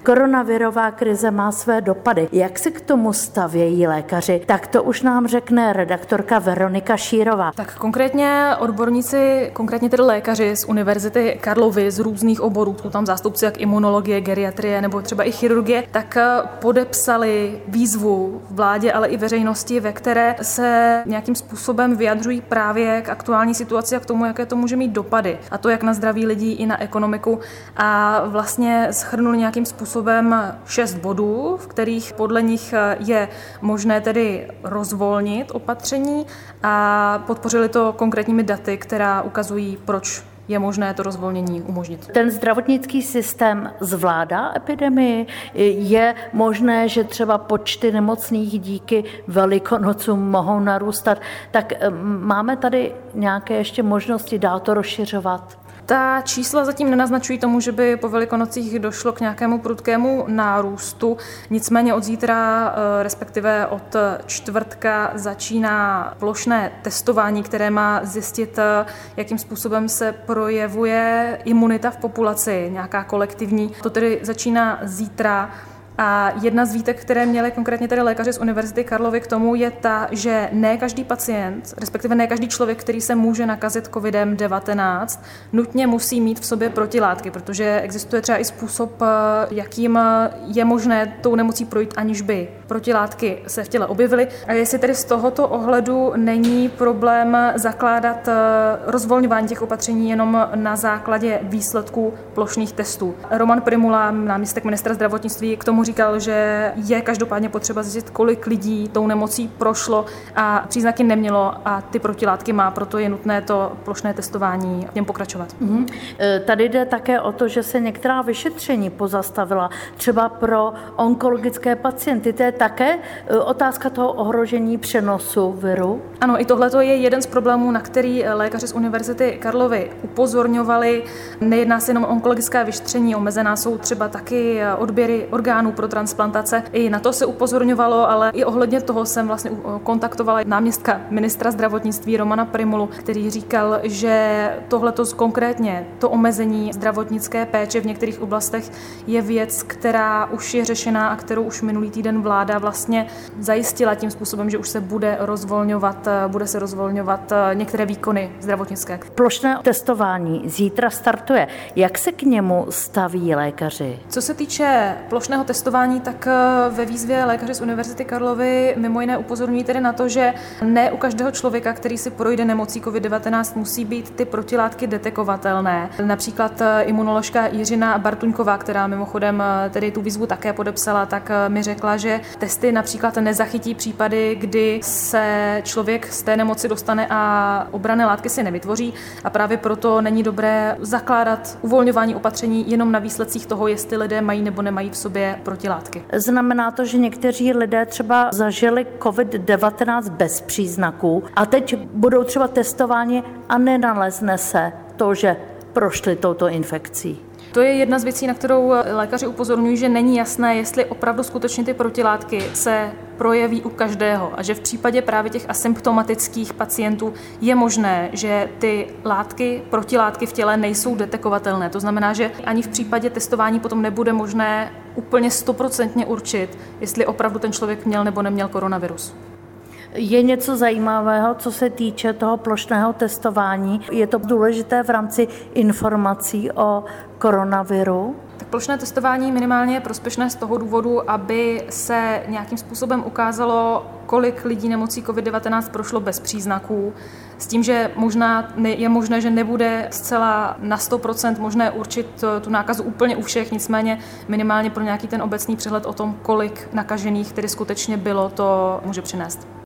Koronavirová krize má své dopady. Jak se k tomu stavějí lékaři? Tak to už nám řekne redaktorka Veronika Šírová. Tak konkrétně odborníci, konkrétně tedy lékaři z Univerzity Karlovy z různých oborů, jsou tam zástupci jak imunologie, geriatrie nebo třeba i chirurgie, tak podepsali výzvu vládě, ale i veřejnosti, ve které se nějakým způsobem vyjadřují právě k aktuální situaci a k tomu, jaké to může mít dopady. A to jak na zdraví lidí i na ekonomiku. A vlastně shrnuli nějakým způsobem 6 bodů, v kterých podle nich je možné tedy rozvolnit opatření a podpořili to konkrétními daty, která ukazují, proč je možné to rozvolnění umožnit. Ten zdravotnický systém zvládá epidemii? Je možné, že třeba počty nemocných díky Velikonocům mohou narůstat? Tak máme tady nějaké ještě možnosti dál to rozšiřovat? Ta čísla zatím nenaznačují tomu, že by po Velikonocích došlo k nějakému prudkému nárůstu. Nicméně od zítra, respektive od čtvrtka, začíná plošné testování, které má zjistit, jakým způsobem se projevuje imunita v populaci, nějaká kolektivní. To tedy začíná zítra. A jedna z výtek, které měli konkrétně tedy lékaři z Univerzity Karlovy k tomu, je ta, že ne každý pacient, respektive ne každý člověk, který se může nakazit COVID-19, nutně musí mít v sobě protilátky, protože existuje třeba i způsob, jakým je možné tou nemocí projít, aniž by protilátky se v těle objevily. A jestli tedy z tohoto ohledu není problém zakládat rozvolňování těch opatření jenom na základě výsledků plošných testů. Roman Prymula, náměstek ministra zdravotnictví, k tomu říkal, že je každopádně potřeba zjistit, kolik lidí tou nemocí prošlo a příznaky nemělo a ty protilátky má, proto je nutné to plošné testování v něm pokračovat. Tady jde také o to, že se některá vyšetření pozastavila, třeba pro onkologické pacienty. To je také otázka toho ohrožení přenosu viru? Ano, i tohle je jeden z problémů, na který lékaři z Univerzity Karlovy upozorňovali. Nejedná se jenom o onkologická vyšetření, omezená jsou třeba taky odběry orgánů pro transplantace. I na to se upozorňovalo, ale i ohledně toho jsem vlastně kontaktovala náměstka ministra zdravotnictví Romana Prymulu, který říkal, že tohleto konkrétně, to omezení zdravotnické péče v některých oblastech je věc, která už je řešená a kterou už minulý týden vláda vlastně zajistila tím způsobem, že už se bude se rozvolňovat některé výkony zdravotnické. Plošné testování zítra startuje. Jak se k němu staví lékaři? Co se týče plošného testování, tak ve výzvě lékaři z Univerzity Karlovy mimo jiné upozorňují tedy na to, že ne u každého člověka, který si projde nemocí COVID-19, musí být ty protilátky detekovatelné. Například imunoložka Jiřina Bartuňková, která mimochodem tedy tu výzvu také podepsala, tak mi řekla, že testy například nezachytí případy, kdy se člověk z té nemoci dostane a obranné látky si nevytvoří a právě proto není dobré zakládat uvolňování opatření jenom na výsledcích toho, jestli lidé mají nebo nemají v sobě protilátky. Znamená to, že někteří lidé třeba zažili COVID-19 bez příznaků a teď budou třeba testováni a nenalezne se to, že prošli touto infekcí. To je jedna z věcí, na kterou lékaři upozorňují, že není jasné, jestli opravdu skutečně ty protilátky se projeví u každého a že v případě právě těch asymptomatických pacientů je možné, že ty protilátky v těle nejsou detekovatelné. To znamená, že ani v případě testování potom nebude možné úplně 100% určit, jestli opravdu ten člověk měl nebo neměl koronavirus. Je něco zajímavého, co se týče toho plošného testování? Je to důležité v rámci informací o koronaviru? Tak plošné testování minimálně je prospěšné z toho důvodu, aby se nějakým způsobem ukázalo, kolik lidí nemocí COVID-19 prošlo bez příznaků, s tím, že je možné, že nebude zcela na 100% možné určit tu nákazu úplně u všech, nicméně minimálně pro nějaký ten obecný přehled o tom, kolik nakažených tedy skutečně bylo, to může přinést.